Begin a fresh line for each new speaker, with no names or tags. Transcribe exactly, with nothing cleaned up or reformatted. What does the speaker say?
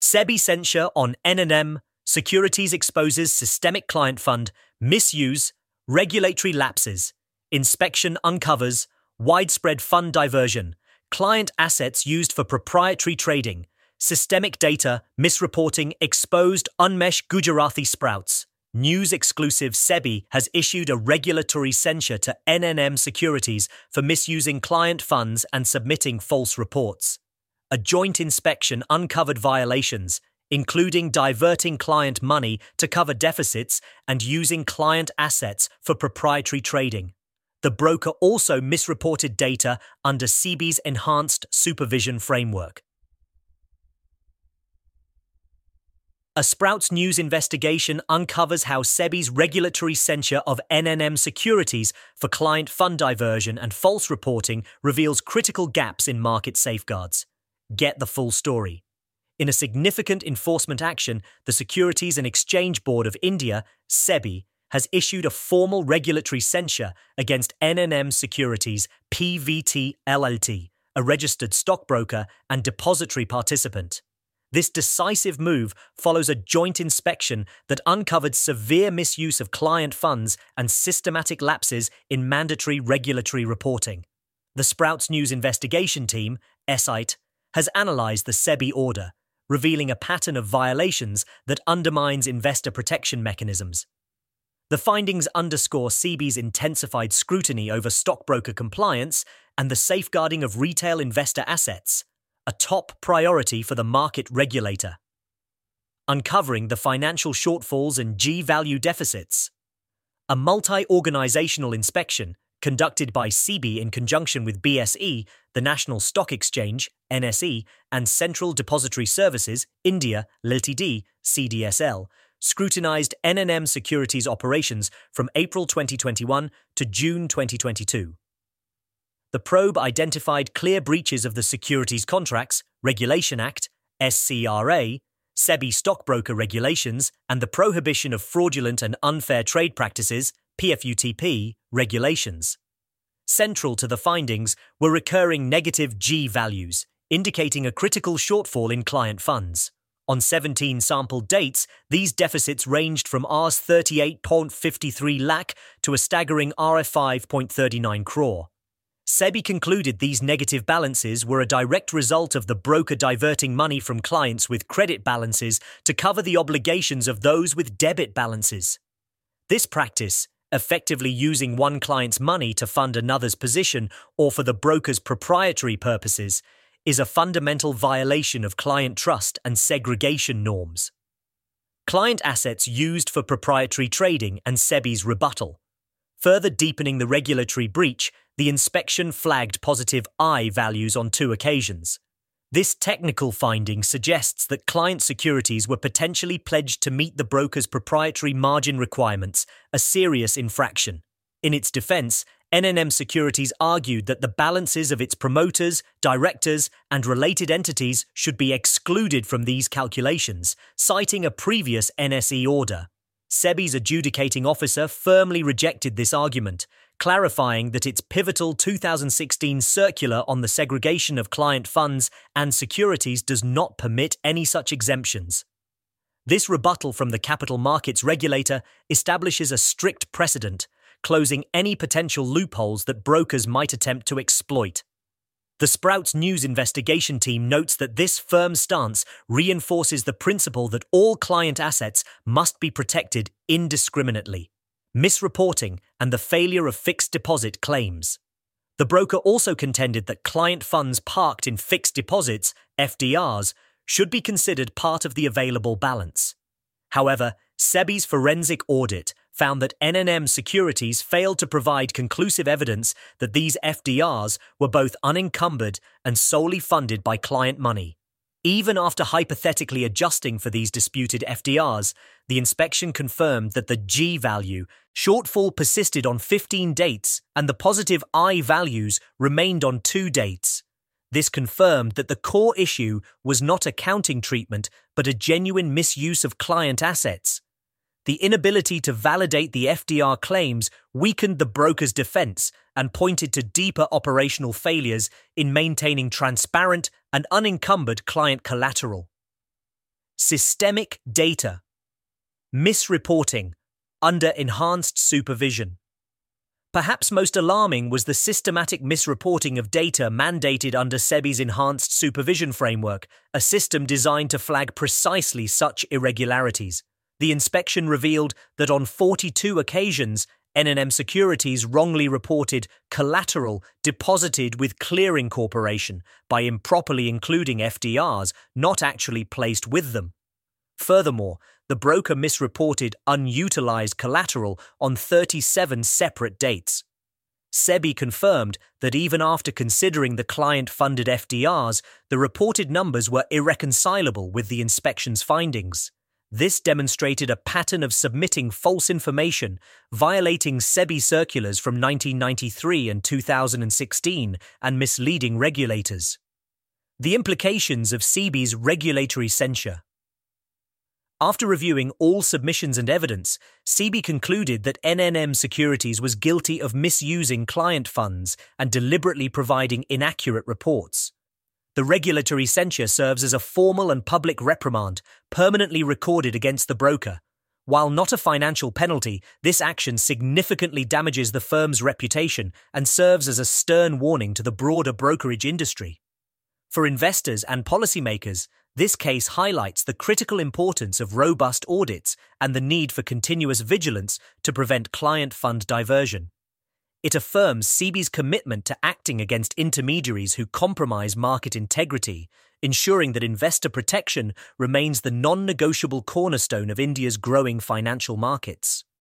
SEBI censure on N N M Securities exposes systemic client fund misuse, regulatory lapses. Inspection uncovers widespread fund diversion, client assets used for proprietary trading, systemic data misreporting exposed Unmesh Gujarati sprouts. News exclusive: SEBI has issued a regulatory censure to N N M Securities for misusing client funds and submitting false reports. A joint inspection uncovered violations, including diverting client money to cover deficits and using client assets for proprietary trading. The broker also misreported data under SEBI's enhanced supervision framework. A Sprouts News investigation uncovers how SEBI's regulatory censure of N N M Securities for client fund diversion and false reporting reveals critical gaps in market safeguards. Get the full story. In a significant enforcement action, the Securities and Exchange Board of India, SEBI, has issued a formal regulatory censure against N N M Securities P V T L L T, a registered stockbroker and depository participant. This decisive move follows a joint inspection that uncovered severe misuse of client funds and systematic lapses in mandatory regulatory reporting. The Sprouts News investigation team, S I T, has analysed the SEBI order, revealing a pattern of violations that undermines investor protection mechanisms. The findings underscore SEBI's intensified scrutiny over stockbroker compliance and the safeguarding of retail investor assets, a top priority for the market regulator. Uncovering the financial shortfalls and G-value deficits. A multi-organizational inspection conducted by SEBI in conjunction with B S E, the National Stock Exchange, N S E, and Central Depository Services, India, Limited, C D S L, scrutinized N N M Securities operations from April twenty twenty-one to June twenty twenty-two. The probe identified clear breaches of the Securities Contracts Regulation Act, S C R A, SEBI Stockbroker Regulations, and the Prohibition of Fraudulent and Unfair Trade Practices, P F U T P, regulations. Central to the findings were recurring negative G values, indicating a critical shortfall in client funds. On seventeen sampled dates, these deficits ranged from Rs thirty-eight point five three lakh to a staggering Rs five point three nine crore. SEBI concluded these negative balances were a direct result of the broker diverting money from clients with credit balances to cover the obligations of those with debit balances. This practice, effectively using one client's money to fund another's position or for the broker's proprietary purposes, is a fundamental violation of client trust and segregation norms. Client assets used for proprietary trading and SEBI's rebuttal. Further deepening the regulatory breach, the inspection flagged positive I values on two occasions. This technical finding suggests that client securities were potentially pledged to meet the broker's proprietary margin requirements, a serious infraction. In its defense, N N M Securities argued that the balances of its promoters, directors, and related entities should be excluded from these calculations, citing a previous N S E order. SEBI's adjudicating officer firmly rejected this argument, clarifying that its pivotal two thousand sixteen circular on the segregation of client funds and securities does not permit any such exemptions. This rebuttal from the capital markets regulator establishes a strict precedent, closing any potential loopholes that brokers might attempt to exploit. The Sprouts News investigation team notes that this firm stance reinforces the principle that all client assets must be protected indiscriminately. Misreporting and the failure of fixed deposit claims. The broker also contended that client funds parked in fixed deposits, F D Rs, should be considered part of the available balance. However, SEBI's forensic audit found that N N M Securities failed to provide conclusive evidence that these F D Rs were both unencumbered and solely funded by client money. Even after hypothetically adjusting for these disputed F D Rs, the inspection confirmed that the G value shortfall persisted on fifteen dates and the positive I values remained on two dates. This confirmed that the core issue was not accounting treatment but a genuine misuse of client assets. The inability to validate the F D R claims weakened the broker's defense and pointed to deeper operational failures in maintaining transparent and unencumbered client collateral. Systemic data. Misreporting under enhanced supervision. Perhaps most alarming was the systematic misreporting of data mandated under SEBI's Enhanced Supervision Framework, a system designed to flag precisely such irregularities. The inspection revealed that on forty-two occasions, N N M Securities wrongly reported collateral deposited with Clearing Corporation by improperly including F D Rs not actually placed with them. Furthermore, the broker misreported unutilized collateral on thirty-seven separate dates. SEBI confirmed that even after considering the client-funded F D Rs, the reported numbers were irreconcilable with the inspection's findings. This demonstrated a pattern of submitting false information, violating SEBI circulars from nineteen ninety-three and two thousand sixteen, and misleading regulators. The implications of SEBI's regulatory censure. After reviewing all submissions and evidence, SEBI concluded that N N M Securities was guilty of misusing client funds and deliberately providing inaccurate reports. The regulatory censure serves as a formal and public reprimand, permanently recorded against the broker. While not a financial penalty, this action significantly damages the firm's reputation and serves as a stern warning to the broader brokerage industry. For investors and policymakers, this case highlights the critical importance of robust audits and the need for continuous vigilance to prevent client fund diversion. It affirms SEBI's commitment to acting against intermediaries who compromise market integrity, ensuring that investor protection remains the non-negotiable cornerstone of India's growing financial markets.